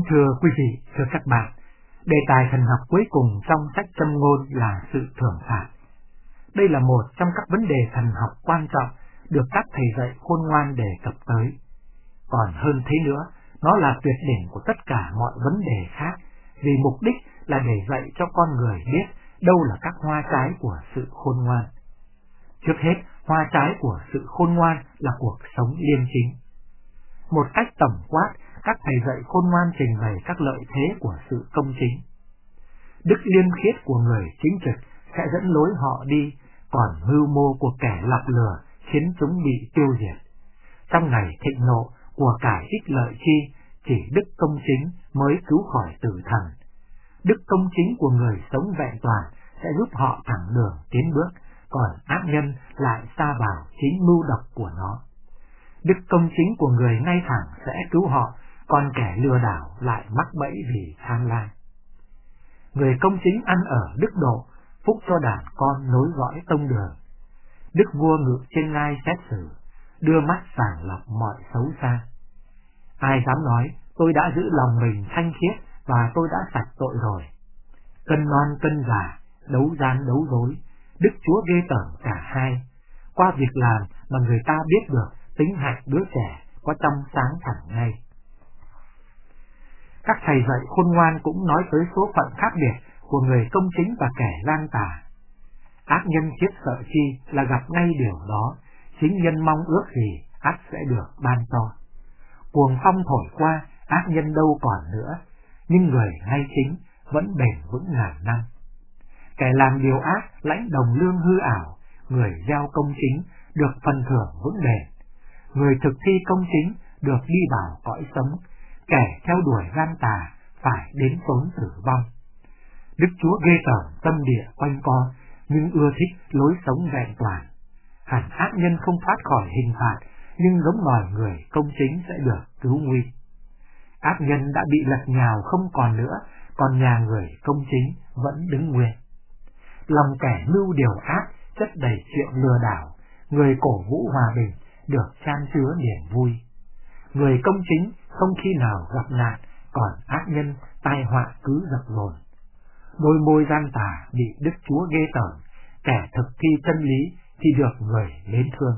Thưa quý vị, thưa các bạn, đề tài thần học cuối cùng trong sách Châm ngôn là sự thưởng phạt. Đây là một trong các vấn đề thần học quan trọng được các thầy dạy khôn ngoan đề cập tới. Còn hơn thế nữa, nó là tuyệt đỉnh của tất cả mọi vấn đề khác, vì mục đích là để dạy cho con người biết đâu là các hoa trái của sự khôn ngoan. Trước hết, hoa trái của sự khôn ngoan là cuộc sống liêm chính. Một cách tổng quát, các thầy dạy khôn ngoan trình bày các lợi thế của sự công chính. Đức liêm khiết của người chính trực sẽ dẫn lối họ đi, còn mưu mô của kẻ lọc lừa khiến chúng bị tiêu diệt. Trong ngày thịnh nộ, của cải ích lợi chi, chỉ đức công chính mới cứu khỏi tử thần. Đức công chính của người sống vẹn toàn sẽ giúp họ thẳng đường tiến bước, còn ác nhân lại sa vào chính mưu độc của nó. Đức công chính của người ngay thẳng sẽ cứu họ, còn kẻ lừa đảo lại mắc bẫy vì tham lam. Người công chính ăn ở đức độ, phúc cho đàn con nối dõi tông đường. Đức vua ngự trên ngai xét xử, đưa mắt sàng lọc mọi xấu xa. Ai dám nói, tôi đã giữ lòng mình thanh khiết và tôi đã sạch tội rồi. Cân non cân giả, đấu gian đấu dối, Đức Chúa ghê tởm cả hai. Qua việc làm mà người ta biết được tính hạnh đứa trẻ có trong sáng thẳng ngay. Các thầy dạy khôn ngoan cũng nói tới số phận khác biệt của người công chính và kẻ gian tà. Ác nhân khiếp sợ chi là gặp ngay điều đó, chính nhân mong ước gì ác sẽ được ban cho. Cuồng phong thổi qua, ác nhân đâu còn nữa, nhưng người ngay chính vẫn bền vững ngàn năm. Kẻ làm điều ác lãnh đồng lương hư ảo, người gieo công chính được phần thưởng vững bền. Người thực thi công chính được đi vào cõi sống, kẻ theo đuổi gian tà phải đến chốn tử vong. Đức Chúa ghê tởm tâm địa quanh co, nhưng ưa thích lối sống vẹn toàn. Hẳn ác nhân không thoát khỏi hình phạt, nhưng giống loài người công chính sẽ được cứu nguy. Ác nhân đã bị lật nhào không còn nữa, còn nhà người công chính vẫn đứng nguyên. Lòng kẻ mưu điều ác chất đầy chuyện lừa đảo, người cổ vũ hòa bình được chan chứa niềm vui. Người công chính không khi nào gặp nạn, còn ác nhân tai họa cứ dập dồn. Đôi môi gian tà bị Đức Chúa ghê tởm, kẻ thực thi chân lý thì được người mến thương.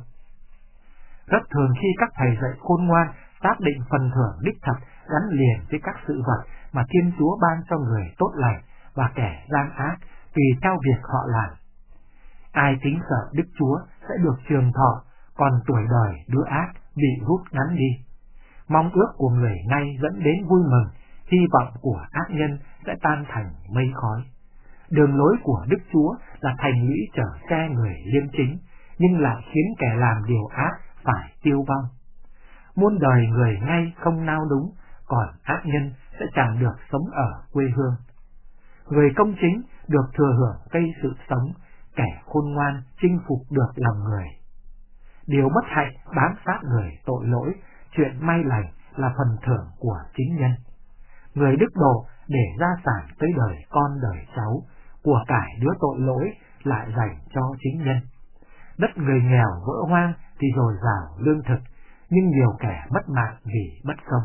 Rất thường khi các thầy dạy khôn ngoan xác định phần thưởng đích thật gắn liền với các sự vật mà Thiên Chúa ban cho người tốt lành và kẻ gian ác tùy theo việc họ làm. Ai kính sợ Đức Chúa sẽ được trường thọ, còn tuổi đời đứa ác bị rút ngắn đi. Mong ước của người ngay dẫn đến vui mừng, hy vọng của ác nhân sẽ tan thành mây khói. Đường lối của Đức Chúa là thành lũy chở che người liêm chính, nhưng lại khiến kẻ làm điều ác phải tiêu vong. Muôn đời người ngay không nao đúng, còn ác nhân sẽ chẳng được sống ở quê hương. Người công chính được thừa hưởng cây sự sống, kẻ khôn ngoan chinh phục được lòng người. Điều bất hạnh bám sát người tội lỗi, chuyện may lành là phần thưởng của chính nhân. Người đức độ để gia sản tới đời con đời cháu, của cải đứa tội lỗi lại dành cho chính nhân. Đất người nghèo vỡ hoang thì dồi dào lương thực, nhưng nhiều kẻ mất mạng vì bất công.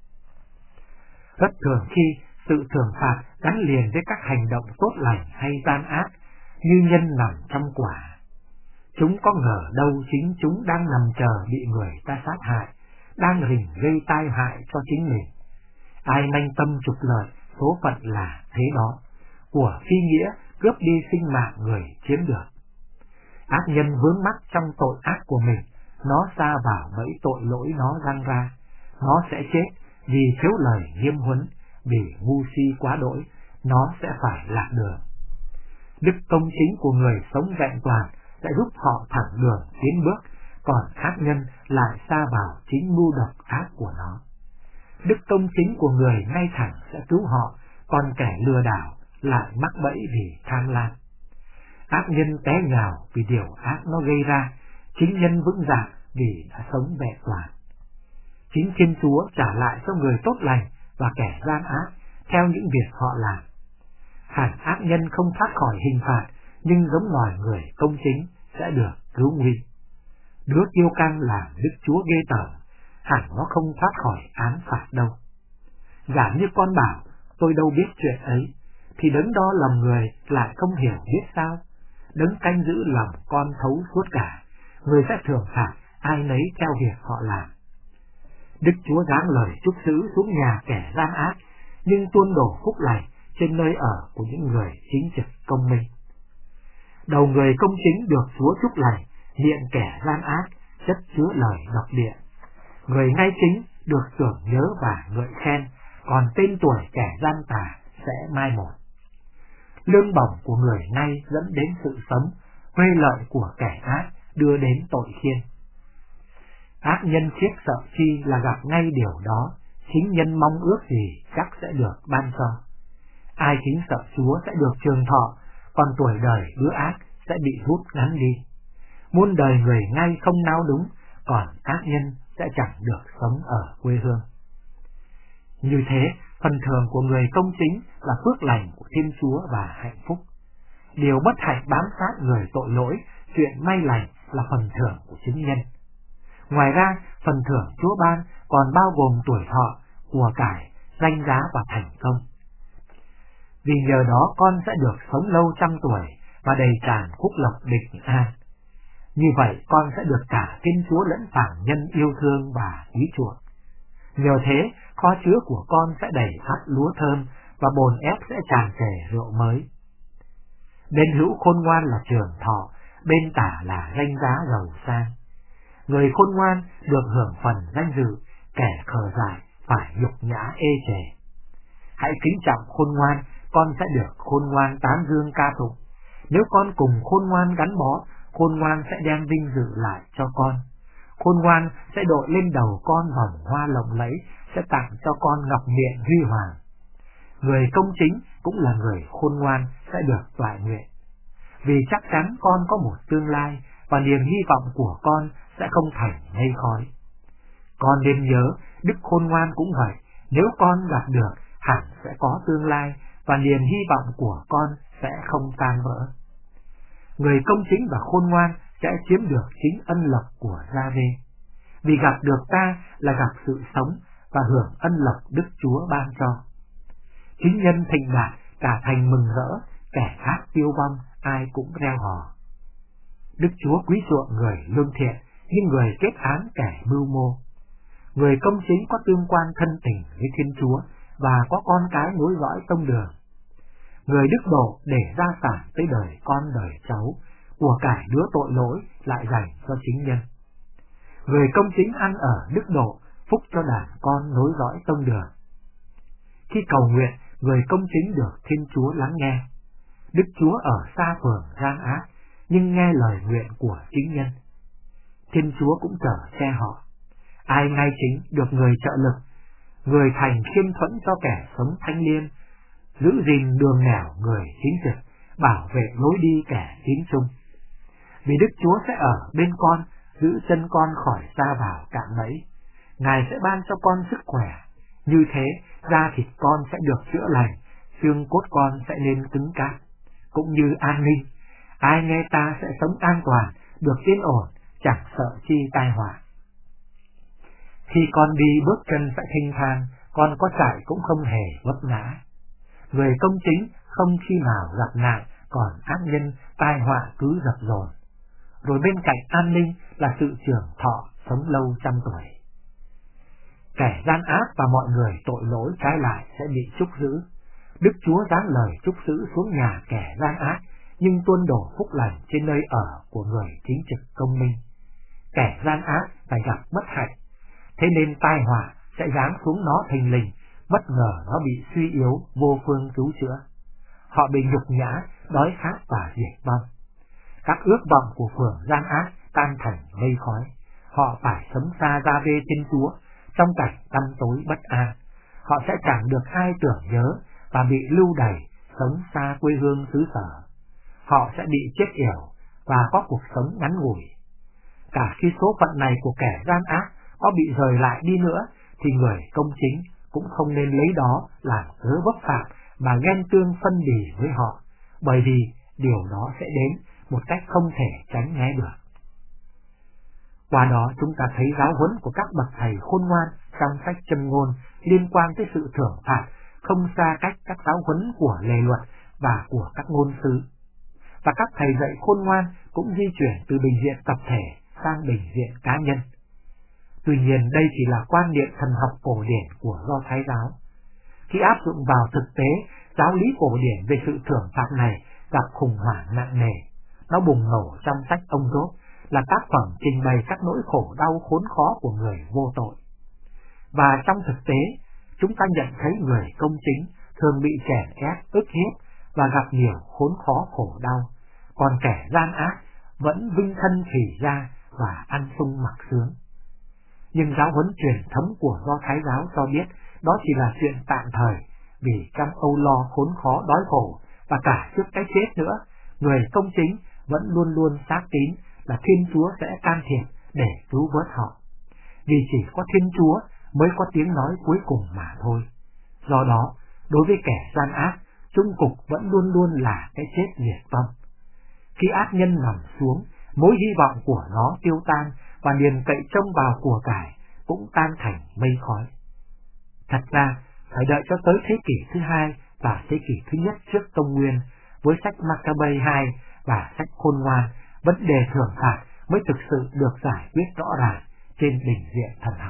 Rất thường khi sự thưởng phạt gắn liền với các hành động tốt lành hay gian ác, như nhân nằm trong quả. Chúng có ngờ đâu chính chúng đang nằm chờ bị người ta sát hại, đang rình gây tai hại cho chính mình. Ai manh tâm trục lợi, số phận là thế đó. Của phi nghĩa cướp đi sinh mạng người chiếm được. Ác nhân vướng mắc trong tội ác của mình, nó sa vào bẫy tội lỗi nó giăng ra. Nó sẽ chết vì thiếu lời nghiêm huấn, vì ngu si quá đỗi, nó sẽ phải lạc đường. Đức công chính của người sống vẹn toàn sẽ giúp họ thẳng đường tiến bước, còn ác nhân lại sa vào chính mưu độc ác của nó. Đức công chính của người ngay thẳng sẽ cứu họ, còn kẻ lừa đảo lại mắc bẫy vì tham lam. Ác nhân té nhào vì điều ác nó gây ra, chính nhân vững dạ vì đã sống vẹn toàn. Chính Thiên Chúa trả lại cho người tốt lành và kẻ gian ác theo những việc họ làm. Hẳn ác nhân không thoát khỏi hình phạt, nhưng giống loài người công chính sẽ được cứu nguy. Đứa kiêu căng làm Đức Chúa ghê tởm, hẳn nó không thoát khỏi án phạt đâu. Giả như con bảo, tôi đâu biết chuyện ấy, thì đấng đo lòng người lại không hiểu biết sao? Đấng canh giữ lòng con thấu suốt cả, người sẽ thưởng phạt ai nấy theo việc họ làm. Đức Chúa giáng lời trúc giữ xuống nhà kẻ gian ác, nhưng tuôn đổ phúc lành trên nơi ở của những người chính trực công minh. Đầu người công chính được Chúa chúc lành, miệng kẻ gian ác chất chứa lời độc địa. Người ngay chính được tưởng nhớ và ngợi khen, còn tên tuổi kẻ gian tà sẽ mai một. Lương bổng của người ngay dẫn đến sự sống, huê lợi của kẻ ác đưa đến tội khiên. Ác nhân khiếp sợ chi là gặp ngay điều đó, chính nhân mong ước gì chắc sẽ được ban cho. Ai kính sợ Chúa sẽ được trường thọ, còn tuổi đời đứa ác sẽ bị rút ngắn đi. Muôn đời người ngay không nao đúng, còn ác nhân sẽ chẳng được sống ở quê hương. Như thế, phần thưởng của người công chính là phước lành của Thiên Chúa và hạnh phúc. Điều bất hạnh bám sát người tội lỗi, chuyện may lành là phần thưởng của chính nhân. Ngoài ra, phần thưởng Chúa ban còn bao gồm tuổi thọ, của cải, danh giá và thành công. Vì nhờ đó con sẽ được sống lâu trăm tuổi và đầy tràn phúc lộc bình an. Như vậy con sẽ được cả Thiên Chúa lẫn phàm nhân yêu thương và quý chuộng. Nhờ thế, kho chứa của con sẽ đầy ắp lúa thơm và bồn ép sẽ tràn trề rượu mới. Bên hữu khôn ngoan là trường thọ, bên tả là danh giá giàu sang. Người khôn ngoan được hưởng phần danh dự, kẻ khờ dại phải nhục nhã ê chề. Hãy kính trọng khôn ngoan, con sẽ được khôn ngoan tán dương ca tụng. Nếu con cùng khôn ngoan gắn bó, khôn ngoan sẽ đem vinh dự lại cho con. Khôn ngoan sẽ đội lên đầu con vòng hoa lộng lẫy, sẽ tặng cho con ngọc miện huy hoàng. Người công chính cũng là người khôn ngoan sẽ được toại nguyện. Vì chắc chắn con có một tương lai, và niềm hy vọng của con sẽ không thành mây khói. Con nên nhớ, đức khôn ngoan cũng vậy, nếu con gặp được, hẳn sẽ có tương lai, và niềm hy vọng của con sẽ không tan vỡ. Người công chính và khôn ngoan sẽ chiếm được chính ân lộc của Gia-vê. Vì gặp được ta là gặp sự sống và hưởng ân lộc Đức Chúa ban cho. Chính nhân thịnh đạt, cả thành mừng rỡ, kẻ ác tiêu vong, ai cũng reo hò. Đức Chúa quý chuộng người lương thiện, nhưng người kết án kẻ mưu mô. Người công chính có tương quan thân tình với Thiên Chúa và có con cái nối dõi tông đường. Người đức độ để gia sản tới đời con đời cháu, của cải đứa tội lỗi lại dành cho chính nhân. Người công chính ăn ở đức độ, phúc cho đàn con nối dõi tông đường. Khi cầu nguyện, người công chính được Thiên Chúa lắng nghe. Đức Chúa ở xa phường gian ác, nhưng nghe lời nguyện của chính nhân. Thiên Chúa cũng chở che họ. Ai ngay chính được người trợ lực, người thành khiêm thuẫn cho kẻ sống thanh liêm, giữ gìn đường nẻo người chính trực, bảo vệ lối đi kẻ tín trung. Vì Đức Chúa sẽ ở bên con, giữ chân con khỏi sa vào cạm bẫy. Ngài sẽ ban cho con sức khỏe, như thế da thịt con sẽ được chữa lành, xương cốt con sẽ nên cứng cáp. Cũng như an ninh, ai nghe ta sẽ sống an toàn, được yên ổn, chẳng sợ chi tai họa. Khi con đi bước chân sẽ thênh thang, con có chạy cũng không hề vấp ngã. Người công chính không khi nào gặp nạn, còn ác nhân tai họa cứ dập dồn. Rồi bên cạnh an ninh là sự trường thọ, sống lâu trăm tuổi. Kẻ gian ác và mọi người tội lỗi trái lại sẽ bị trúc giữ. Đức Chúa giáng lời trúc giữ xuống nhà kẻ gian ác, nhưng tuôn đổ phúc lành trên nơi ở của người chính trực công minh. Kẻ gian ác phải gặp bất hạnh, thế nên tai họa sẽ giáng xuống nó thình lình, bất ngờ nó bị suy yếu, vô phương cứu chữa. Họ bị nhục nhã, đói khát và diệt vong. Các ước vọng của phường gian ác tan thành mây khói. Họ phải sống xa Gia-vê Thiên Chúa, trong cảnh tăm tối bất an. Họ sẽ chẳng được ai tưởng nhớ và bị lưu đày, sống xa quê hương xứ sở. Họ sẽ bị chết yểu và có cuộc sống ngắn ngủi. Cả khi số phận này của kẻ gian ác có bị rời lại đi nữa, thì người công chính cũng không nên lấy đó làm cớ vấp phạm mà ghen tương phân bì với họ, bởi vì điều đó sẽ đến một cách không thể tránh né được. Qua đó chúng ta thấy giáo huấn của các bậc thầy khôn ngoan trong sách Châm Ngôn liên quan tới sự thưởng phạt không xa cách các giáo huấn của lề luật và của các ngôn sứ. Và các thầy dạy khôn ngoan cũng di chuyển từ bình diện tập thể sang bình diện cá nhân. Tuy nhiên đây chỉ là quan niệm thần học cổ điển của Do Thái giáo. Khi áp dụng vào thực tế, giáo lý cổ điển về sự thưởng phạt này gặp khủng hoảng nặng nề. Nó bùng nổ trong sách Ông Giốt, là tác phẩm trình bày các nỗi khổ đau khốn khó của người vô tội. Và trong thực tế, chúng ta nhận thấy người công chính thường bị chèn ép, ức hiếp và gặp nhiều khốn khó khổ đau, còn kẻ gian ác vẫn vinh thân phì ra và ăn sung mặc sướng. Nhưng giáo huấn truyền thống của Do Thái giáo cho biết đó chỉ là chuyện tạm thời, vì trong âu lo khốn khó đói khổ và cả trước cái chết nữa, người công chính vẫn luôn luôn xác tín là Thiên Chúa sẽ can thiệp để cứu vớt họ. Vì chỉ có Thiên Chúa mới có tiếng nói cuối cùng mà thôi. Do đó, đối với kẻ gian ác, chung cục vẫn luôn luôn là cái chết diệt vong. Khi ác nhân nằm xuống, mối hy vọng của nó tiêu tan và niềm cậy trông vào của cải cũng tan thành mây khói. Thật ra, phải đợi cho tới thế kỷ thứ 2 và thế kỷ thứ nhất trước Công nguyên, với sách Maccabe 2 và sách Khôn Ngoan, vấn đề thưởng phạt mới thực sự được giải quyết rõ ràng trên bình diện thần học.